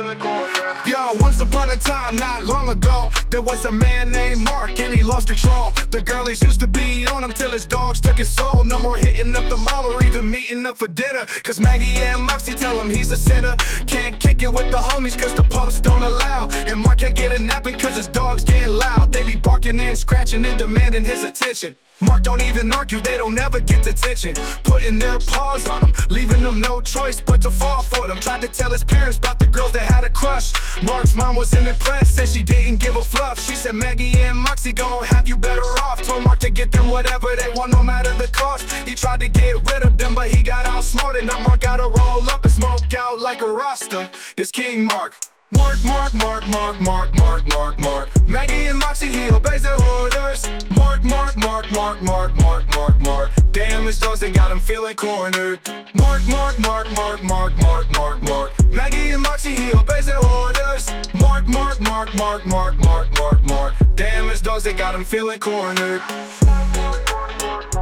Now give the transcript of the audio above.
feeling cornered. Yo, once upon a time, not long ago, there was a man named Mark and he lost control. The girlies used to be on him till his dogs took his soul. No more hitting up the mall or even meeting up for dinner, cause Maggie and Moxie tell him he's a sinner. Can't kick it with the homies cause the pubs don't allow. And Mark can't get a napping cause his dogs getting loud. They be barking and scratching and demanding his attention. Mark don't even argue, they don't ever get attention. Putting their paws on him, leaving them no choice but to fall for them. Tried to tell his parents about the girls that had a crush. Mark's mom wasn't impressed, said she didn't give a fluff. She said Maggie and Moxie gon' have you better off. Told Mark to get them whatever they want, no matter the cost. He tried to get rid of them, but he got outsmarted. Now Mark gotta roll up and smoke out like a Rasta. It's King Mark. Mark, Mark, Mark, Mark, Mark, Mark, Mark, Mark. Maggie and Moxie, he obeys their orders. Mark, Mark, Mark, Mark, Mark, Mark, Mark, Mark. Damn, his dogs, they got him feeling cornered. Mark, Mark, Mark, Mark, Mark, Mark, Mark, Mark. Maggie and Moxie, he obeys their orders. Mark, Mark, Mark, Mark, Mark, Mark, Mark, Mark. Damn, his dogs, they got him feeling cornered.